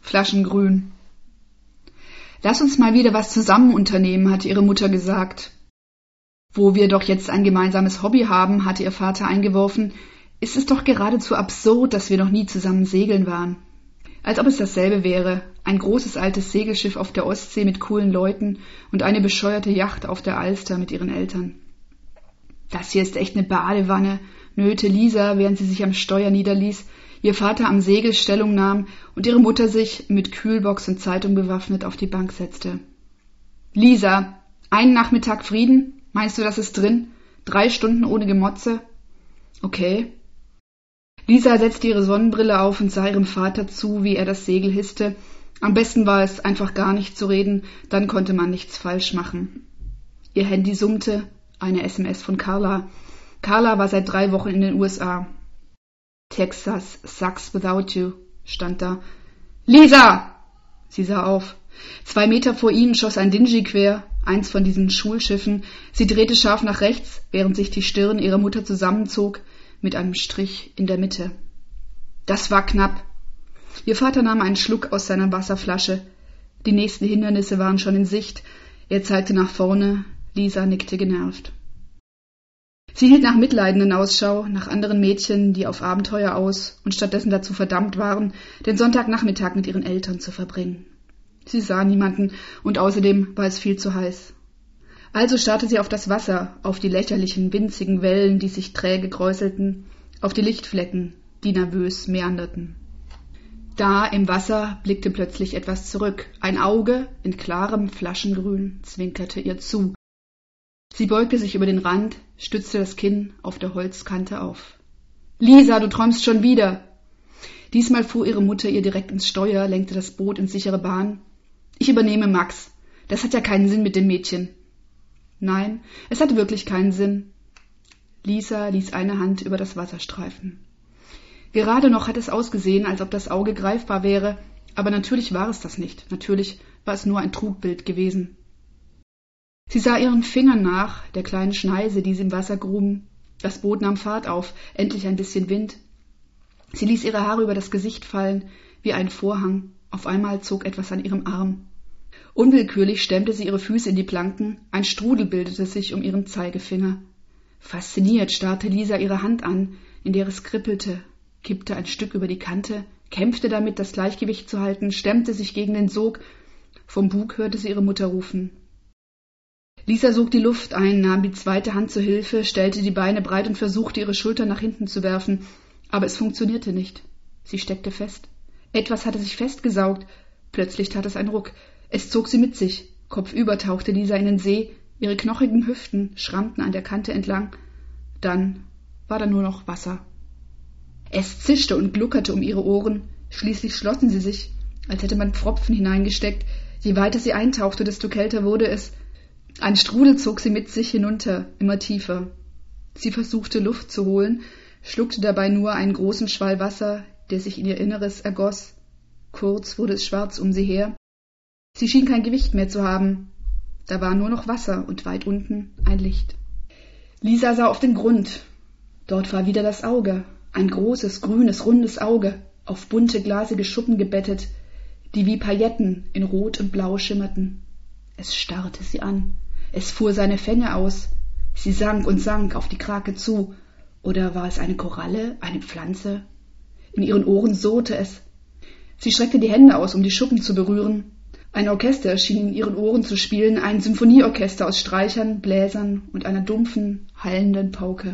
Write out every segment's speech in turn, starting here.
Flaschengrün. »Lass uns mal wieder was zusammen unternehmen«, hatte ihre Mutter gesagt. »Wo wir doch jetzt ein gemeinsames Hobby haben«, hatte ihr Vater eingeworfen, »ist es doch geradezu absurd, dass wir noch nie zusammen segeln waren.« Als ob es dasselbe wäre, ein großes altes Segelschiff auf der Ostsee mit coolen Leuten und eine bescheuerte Yacht auf der Alster mit ihren Eltern. »Das hier ist echt eine Badewanne«, nölte Lisa, während sie sich am Steuer niederließ, ihr Vater am Segel Stellung nahm und ihre Mutter sich, mit Kühlbox und Zeitung bewaffnet, auf die Bank setzte. »Lisa, einen Nachmittag Frieden? Meinst du, das ist drin? 3 Stunden ohne Gemotze?« »Okay.« Lisa setzte ihre Sonnenbrille auf und sah ihrem Vater zu, wie er das Segel hisste. Am besten war es, einfach gar nicht zu reden, dann konnte man nichts falsch machen. Ihr Handy summte, eine SMS von Carla. Carla war seit 3 Wochen in den USA. »Texas sucks without you«, stand da. »Lisa!« Sie sah auf. 2 Meter vor ihnen schoss ein Dingy quer, eins von diesen Schulschiffen. Sie drehte scharf nach rechts, während sich die Stirn ihrer Mutter zusammenzog, mit einem Strich in der Mitte. Das war knapp. Ihr Vater nahm einen Schluck aus seiner Wasserflasche. Die nächsten Hindernisse waren schon in Sicht. Er zeigte nach vorne. Lisa nickte genervt. Sie hielt nach Mitleidenden Ausschau, nach anderen Mädchen, die auf Abenteuer aus und stattdessen dazu verdammt waren, den Sonntagnachmittag mit ihren Eltern zu verbringen. Sie sah niemanden und außerdem war es viel zu heiß. Also starrte sie auf das Wasser, auf die lächerlichen, winzigen Wellen, die sich träge kräuselten, auf die Lichtflecken, die nervös meanderten. Da im Wasser blickte plötzlich etwas zurück. Ein Auge in klarem Flaschengrün zwinkerte ihr zu. Sie beugte sich über den Rand, stützte das Kinn auf der Holzkante auf. »Lisa, du träumst schon wieder!« Diesmal fuhr ihre Mutter ihr direkt ins Steuer, lenkte das Boot in sichere Bahn. »Ich übernehme Max. Das hat ja keinen Sinn mit dem Mädchen.« Nein, es hatte wirklich keinen Sinn. Lisa ließ eine Hand über das Wasser streifen. Gerade noch hat es ausgesehen, als ob das Auge greifbar wäre, aber natürlich war es das nicht. Natürlich war es nur ein Trugbild gewesen. Sie sah ihren Fingern nach, der kleinen Schneise, die sie im Wasser gruben. Das Boot nahm Fahrt auf, endlich ein bisschen Wind. Sie ließ ihre Haare über das Gesicht fallen, wie ein Vorhang. Auf einmal zog etwas an ihrem Arm. Unwillkürlich stemmte sie ihre Füße in die Planken, ein Strudel bildete sich um ihren Zeigefinger. Fasziniert starrte Lisa ihre Hand an, in der es kribbelte, kippte ein Stück über die Kante, kämpfte damit, das Gleichgewicht zu halten, stemmte sich gegen den Sog. Vom Bug hörte sie ihre Mutter rufen. Lisa sog die Luft ein, nahm die zweite Hand zur Hilfe, stellte die Beine breit und versuchte, ihre Schultern nach hinten zu werfen, aber es funktionierte nicht. Sie steckte fest. Etwas hatte sich festgesaugt. Plötzlich tat es einen Ruck. Es zog sie mit sich. Kopfüber tauchte Lisa in den See. Ihre knochigen Hüften schrammten an der Kante entlang. Dann war da nur noch Wasser. Es zischte und gluckerte um ihre Ohren. Schließlich schlossen sie sich, als hätte man Pfropfen hineingesteckt. Je weiter sie eintauchte, desto kälter wurde es. Ein Strudel zog sie mit sich hinunter, immer tiefer. Sie versuchte, Luft zu holen, schluckte dabei nur einen großen Schwall Wasser, der sich in ihr Inneres ergoss. Kurz wurde es schwarz um sie her. Sie schien kein Gewicht mehr zu haben. Da war nur noch Wasser und weit unten ein Licht. Lisa sah auf den Grund. Dort war wieder das Auge, ein großes, grünes, rundes Auge, auf bunte, glasige Schuppen gebettet, die wie Pailletten in Rot und Blau schimmerten. Es starrte sie an. Es fuhr seine Fänge aus. Sie sank und sank auf die Krake zu. Oder war es eine Koralle, eine Pflanze? In ihren Ohren surrte es. Sie streckte die Hände aus, um die Schuppen zu berühren. Ein Orchester schien in ihren Ohren zu spielen, ein Symphonieorchester aus Streichern, Bläsern und einer dumpfen, hallenden Pauke.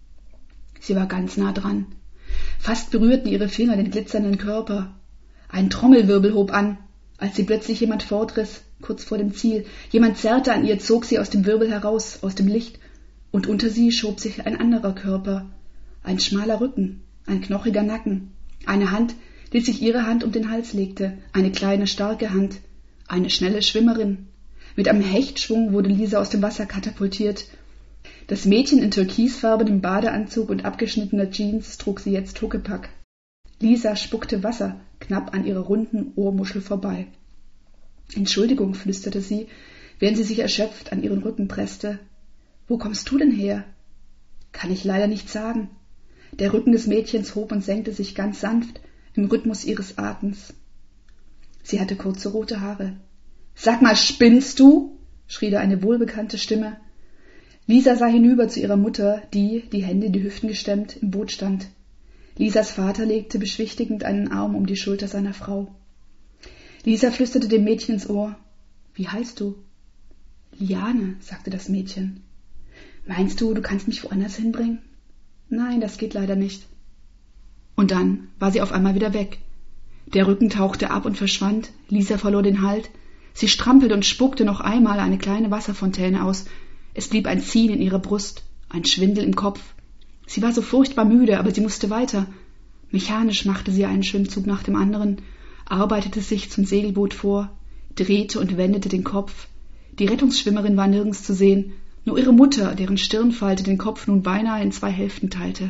Sie war ganz nah dran. Fast berührten ihre Finger den glitzernden Körper. Ein Trommelwirbel hob an, als sie plötzlich jemand fortriss, kurz vor dem Ziel. Jemand zerrte an ihr, zog sie aus dem Wirbel heraus, aus dem Licht, und unter sie schob sich ein anderer Körper. Ein schmaler Rücken, ein knochiger Nacken, eine Hand, die sich ihre Hand um den Hals legte, eine kleine, starke Hand, eine schnelle Schwimmerin. Mit einem Hechtschwung wurde Lisa aus dem Wasser katapultiert. Das Mädchen in türkisfarbenem Badeanzug und abgeschnittener Jeans trug sie jetzt Huckepack. Lisa spuckte Wasser knapp an ihrer runden Ohrmuschel vorbei. »Entschuldigung«, flüsterte sie, während sie sich erschöpft an ihren Rücken presste. »Wo kommst du denn her?« »Kann ich leider nicht sagen.« Der Rücken des Mädchens hob und senkte sich ganz sanft im Rhythmus ihres Atems. Sie hatte kurze rote Haare. »Sag mal, spinnst du?« schrie da eine wohlbekannte Stimme. Lisa sah hinüber zu ihrer Mutter, die, die Hände in die Hüften gestemmt, im Boot stand. Lisas Vater legte beschwichtigend einen Arm um die Schulter seiner Frau. Lisa flüsterte dem Mädchen ins Ohr. »Wie heißt du?« »Liane«, sagte das Mädchen. »Meinst du, du kannst mich woanders hinbringen?« »Nein, das geht leider nicht.« Und dann war sie auf einmal wieder weg. Der Rücken tauchte ab und verschwand, Lisa verlor den Halt, sie strampelte und spuckte noch einmal eine kleine Wasserfontäne aus. Es blieb ein Ziehen in ihrer Brust, ein Schwindel im Kopf. Sie war so furchtbar müde, aber sie musste weiter. Mechanisch machte sie einen Schwimmzug nach dem anderen, arbeitete sich zum Segelboot vor, drehte und wendete den Kopf. Die Rettungsschwimmerin war nirgends zu sehen, nur ihre Mutter, deren Stirnfalte den Kopf nun beinahe in 2 Hälften teilte.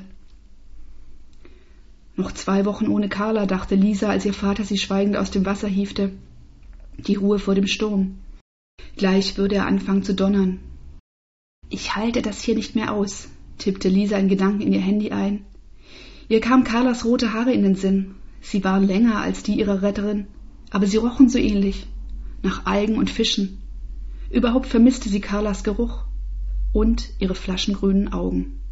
Noch 2 Wochen ohne Carla, dachte Lisa, als ihr Vater sie schweigend aus dem Wasser hiefte. Die Ruhe vor dem Sturm. Gleich würde er anfangen zu donnern. »Ich halte das hier nicht mehr aus«, tippte Lisa in Gedanken in ihr Handy ein. Ihr kam Carlas rote Haare in den Sinn. Sie waren länger als die ihrer Retterin, aber sie rochen so ähnlich, nach Algen und Fischen. Überhaupt vermisste sie Carlas Geruch und ihre flaschengrünen Augen.